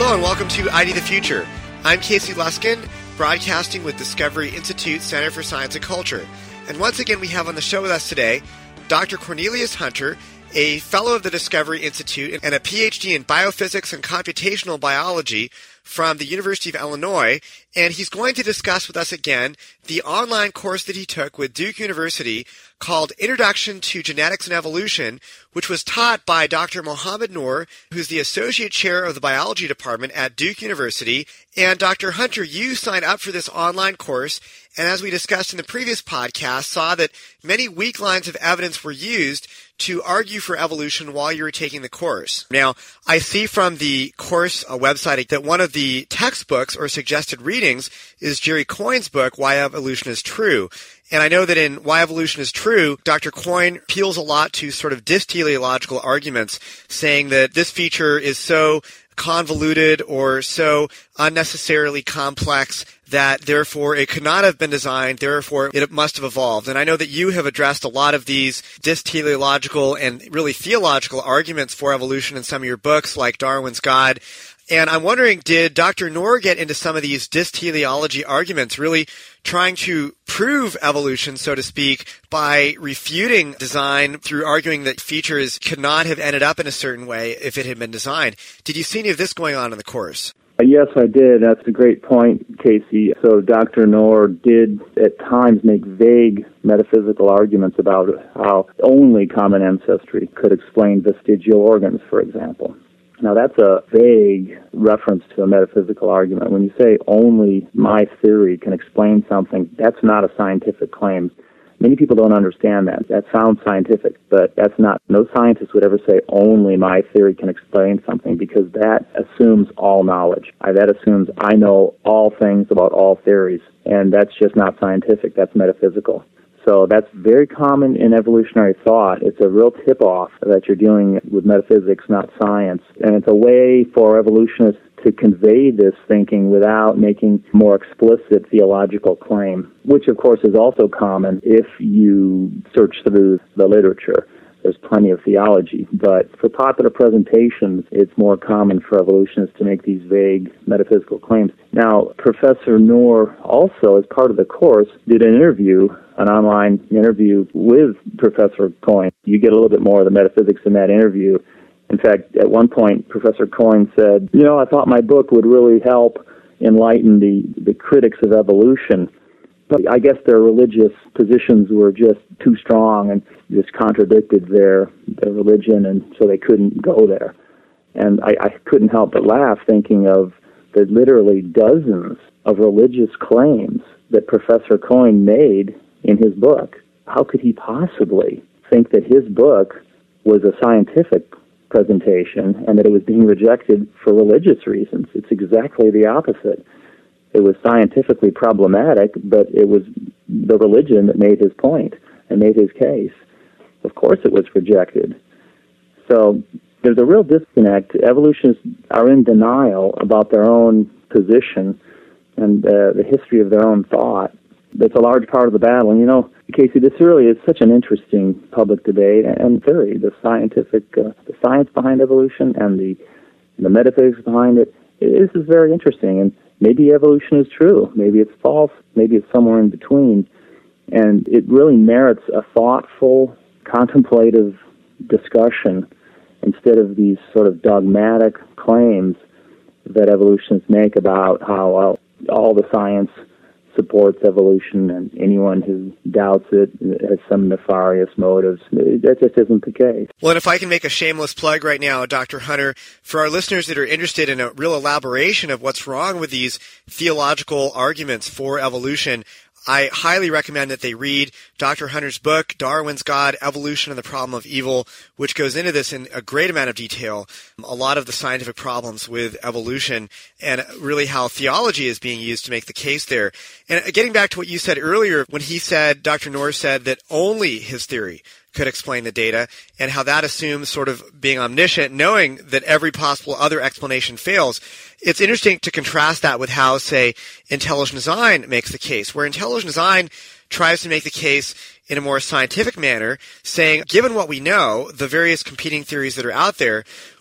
Hello and welcome to ID the Future. I'm Casey Luskin, broadcasting with Discovery Institute Center for Science and Culture. And once again, we have on the show with us today Dr. Cornelius Hunter, a fellow of the Discovery Institute and a PhD in biophysics and computational biology from the University of Illinois, and he's going to discuss with us again the online course that he took with Duke University called Introduction to Genetics and Evolution, which was taught by Dr. Mohammed Noor, who's the Associate Chair of the Biology Department at Duke University. And Dr. Hunter, you signed up for this online course, and as we discussed in the previous podcast, saw that many weak lines of evidence were used to argue for evolution while you were taking the course. Now, I see from the course website that one of the textbooks or suggested readings is Jerry Coyne's book, Why Evolution is True. And I know that in Why Evolution is True, Dr. Coyne appeals a lot to sort of disteleological arguments, saying that this feature is so convoluted or so unnecessarily complex that therefore it could not have been designed, therefore it must have evolved. And I know that you have addressed a lot of these disteleological and really theological arguments for evolution in some of your books, like Darwin's God. And I'm wondering, did Dr. Noor get into some of these disteleology arguments, really trying to prove evolution, so to speak, by refuting design through arguing that features could not have ended up in a certain way if it had been designed? Did you see any of this going on in the course? Yes, I did. That's a great point, Casey. So Dr. Noor did at times make vague metaphysical arguments about how only common ancestry could explain vestigial organs, for example. Now, that's a vague reference to a metaphysical argument. When you say only my theory can explain something, that's not a scientific claim. Many people don't understand that. That sounds scientific, but that's not. No scientist would ever say only my theory can explain something, because that assumes all knowledge. That assumes I know all things about all theories, and that's just not scientific. That's metaphysical. So that's very common in evolutionary thought. It's a real tip-off that you're dealing with metaphysics, not science. And it's a way for evolutionists to convey this thinking without making more explicit theological claim, which, of course, is also common if you search through the literature. There's plenty of theology, but for popular presentations, it's more common for evolutionists to make these vague metaphysical claims. Now, Professor Noor also, as part of the course, did an online interview with Professor Coyne. You get a little bit more of the metaphysics in that interview. In fact, at one point, Professor Coyne said, I thought my book would really help enlighten the critics of evolution. But I guess their religious positions were just too strong and just contradicted their religion, and so they couldn't go there. And I couldn't help but laugh, thinking of the literally dozens of religious claims that Professor Coyne made in his book. How could he possibly think that his book was a scientific presentation and that it was being rejected for religious reasons? It's exactly the opposite. It was scientifically problematic, but it was the religion that made his point and made his case. Of course it was rejected. So there's a real disconnect. Evolutionists are in denial about their own position and the history of their own thought. That's a large part of the battle. And, Casey, this really is such an interesting public debate and theory, the science behind evolution and the metaphysics behind it. This is very interesting, and maybe evolution is true, maybe it's false, maybe it's somewhere in between. And it really merits a thoughtful, contemplative discussion instead of these sort of dogmatic claims that evolutionists make about how all the science supports evolution and anyone who doubts it has some nefarious motives. That just isn't the case. Well, and if I can make a shameless plug right now, Dr. Hunter, for our listeners that are interested in a real elaboration of what's wrong with these theological arguments for evolution, I highly recommend that they read Dr. Hunter's book, Darwin's God, Evolution and the Problem of Evil, which goes into this in a great amount of detail, a lot of the scientific problems with evolution and really how theology is being used to make the case there. And getting back to what you said earlier, when he said, Dr. Noor said that only his theory could explain the data, and how that assumes sort of being omniscient, knowing that every possible other explanation fails. It's interesting to contrast that with how, say, intelligent design makes the case, where intelligent design tries to make the case in a more scientific manner, saying, given what we know, the various competing theories that are out there,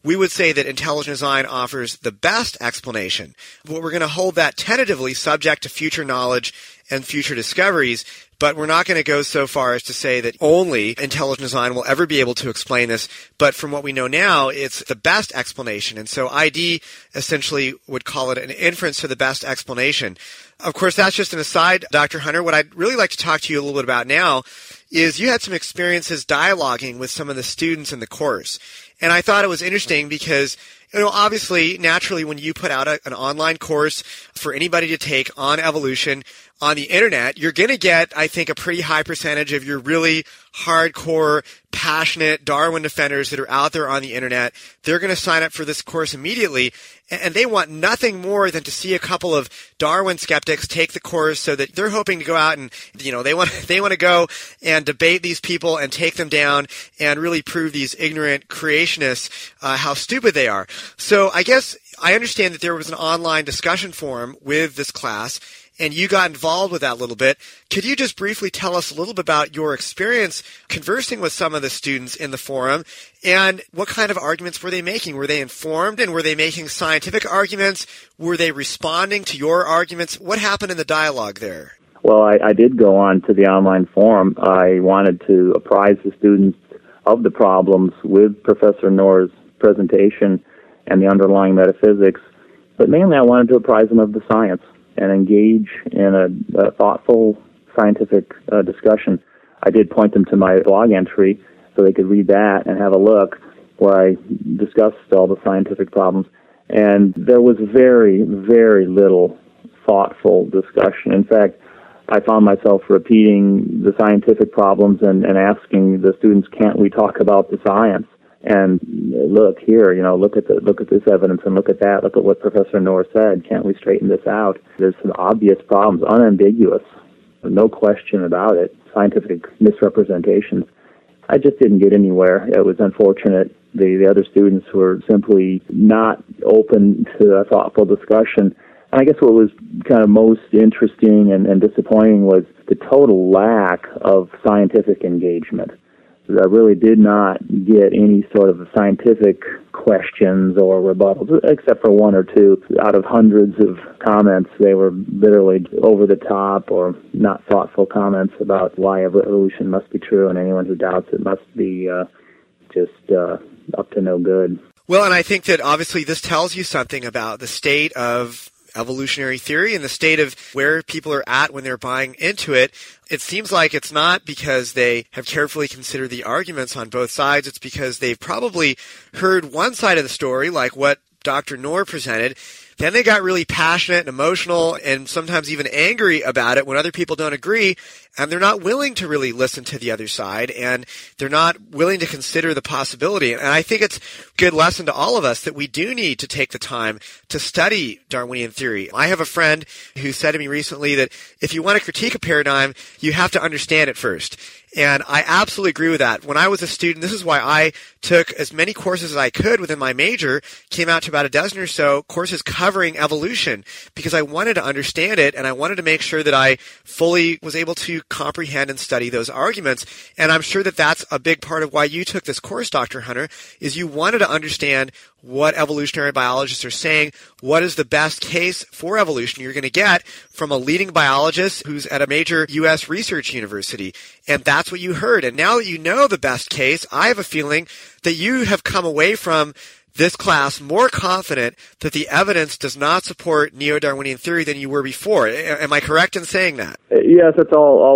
we would say that intelligent design offers the best explanation. But we're going to hold that tentatively subject to future knowledge and future discoveries, but we're not going to go so far as to say that only intelligent design will ever be able to explain this. But from what we know now, it's the best explanation. And so ID essentially would call it an inference to the best explanation. Of course, that's just an aside, Dr. Hunter. What I'd really like to talk to you a little bit about now is you had some experiences dialoguing with some of the students in the course. And I thought it was interesting because, obviously, naturally, when you put out an online course for anybody to take on evolution on the internet, you're going to get, I think, a pretty high percentage of your really hardcore, passionate Darwin defenders that are out there on the internet. They're going to sign up for this course immediately, and they want nothing more than to see a couple of Darwin skeptics take the course, so that they're hoping to go out and, they want to go and debate these people and take them down and really prove these ignorant creationists how stupid they are. So I guess I understand that there was an online discussion forum with this class, and you got involved with that a little bit. Could you just briefly tell us a little bit about your experience conversing with some of the students in the forum, and what kind of arguments were they making? Were they informed, and were they making scientific arguments? Were they responding to your arguments? What happened in the dialogue there? Well, I did go on to the online forum. I wanted to apprise the students of the problems with Professor Knorr's presentation and the underlying metaphysics, but mainly I wanted to apprise them of the science and engage in a thoughtful scientific discussion. I did point them to my blog entry so they could read that and have a look, where I discussed all the scientific problems. And there was very, very little thoughtful discussion. In fact, I found myself repeating the scientific problems and asking the students, can't we talk about the science? And look here, look at this evidence and look at that. Look at what Professor Knorr said. Can't we straighten this out? There's some obvious problems, unambiguous, no question about it. Scientific misrepresentations. I just didn't get anywhere. It was unfortunate. The other students were simply not open to a thoughtful discussion. And I guess what was kind of most interesting and disappointing was the total lack of scientific engagement. I really did not get any sort of scientific questions or rebuttals, except for one or two. Out of hundreds of comments, they were literally over the top or not thoughtful comments about why evolution must be true, and anyone who doubts it must be just up to no good. Well, and I think that obviously this tells you something about the state of evolutionary theory and the state of where people are at when they're buying into it. It seems like it's not because they have carefully considered the arguments on both sides. It's because they've probably heard one side of the story, like what Dr. Knorr presented. Then they got really passionate and emotional and sometimes even angry about it when other people don't agree, and they're not willing to really listen to the other side, and they're not willing to consider the possibility. And I think it's a good lesson to all of us that we do need to take the time to study Darwinian theory. I have a friend who said to me recently that if you want to critique a paradigm, you have to understand it first. And I absolutely agree with that. When I was a student, this is why I took as many courses as I could within my major, came out to about a dozen or so courses covering evolution, because I wanted to understand it, and I wanted to make sure that I fully was able to comprehend and study those arguments. And I'm sure that that's a big part of why you took this course, Dr. Hunter, is you wanted to understand what evolutionary biologists are saying, what is the best case for evolution you're going to get from a leading biologist who's at a major U.S. research university. And that's what you heard. And now that you know the best case, I have a feeling that you have come away from this class more confident that the evidence does not support neo-Darwinian theory than you were before. Am I correct in saying that? Yes, it's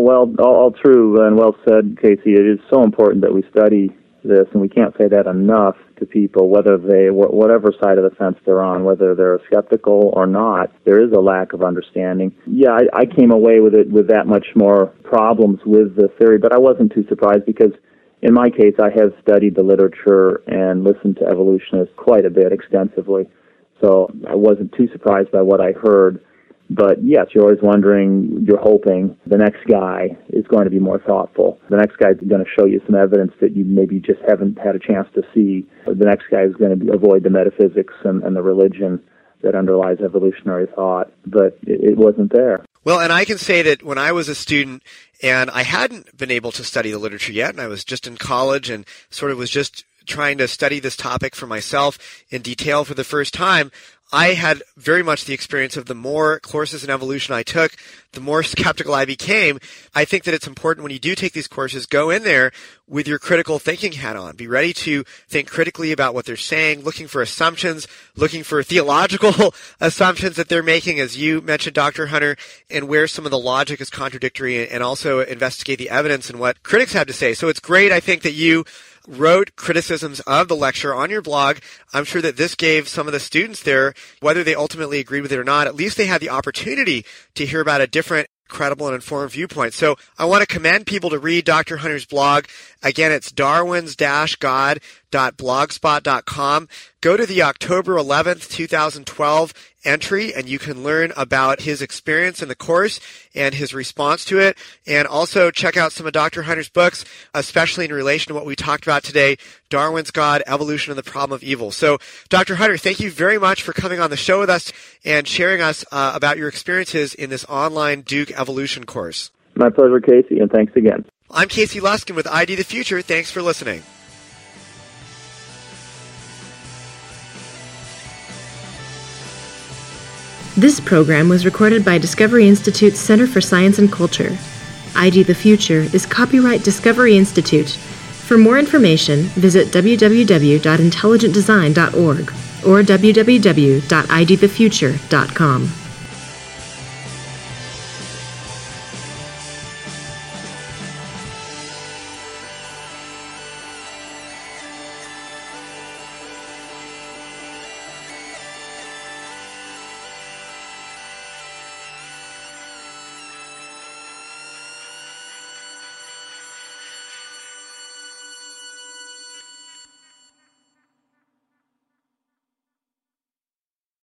all true and well said, Casey. It is so important that we study this, and we can't say that enough to people, whatever side of the fence they're on, whether they're skeptical or not. There is a lack of understanding. Yeah, I came away with that much more problems with the theory, but I wasn't too surprised, because in my case, I have studied the literature and listened to evolutionists quite a bit, extensively. So I wasn't too surprised by what I heard. But yes, you're always wondering, you're hoping the next guy is going to be more thoughtful. The next guy is going to show you some evidence that you maybe just haven't had a chance to see. The next guy is going to avoid the metaphysics and the religion that underlies evolutionary thought. But it wasn't there. Well, and I can say that when I was a student and I hadn't been able to study the literature yet, and I was just in college and sort of was just trying to study this topic for myself in detail for the first time, I had very much the experience of the more courses in evolution I took, the more skeptical I became. I think that it's important when you do take these courses, go in there with your critical thinking hat on. Be ready to think critically about what they're saying, looking for assumptions, looking for theological assumptions that they're making, as you mentioned, Dr. Hunter, and where some of the logic is contradictory, and also investigate the evidence and what critics have to say. So it's great, I think, that you wrote criticisms of the lecture on your blog. I'm sure that this gave some of the students there, whether they ultimately agreed with it or not, at least they had the opportunity to hear about a different, credible, and informed viewpoint. So I want to commend people to read Dr. Hunter's blog. Again, it's darwins-god.blogspot.com. Go to the October 11th, 2012 entry, and you can learn about his experience in the course and his response to it. And also check out some of Dr. Hunter's books, especially in relation to what we talked about today, Darwin's God, Evolution and the Problem of Evil. So, Dr. Hunter, thank you very much for coming on the show with us and sharing us about your experiences in this online Duke Evolution course. My pleasure, Casey, and thanks again. I'm Casey Luskin with ID the Future. Thanks for listening. This program was recorded by Discovery Institute's Center for Science and Culture. ID the Future is copyright Discovery Institute. For more information, visit www.intelligentdesign.org or www.idthefuture.com.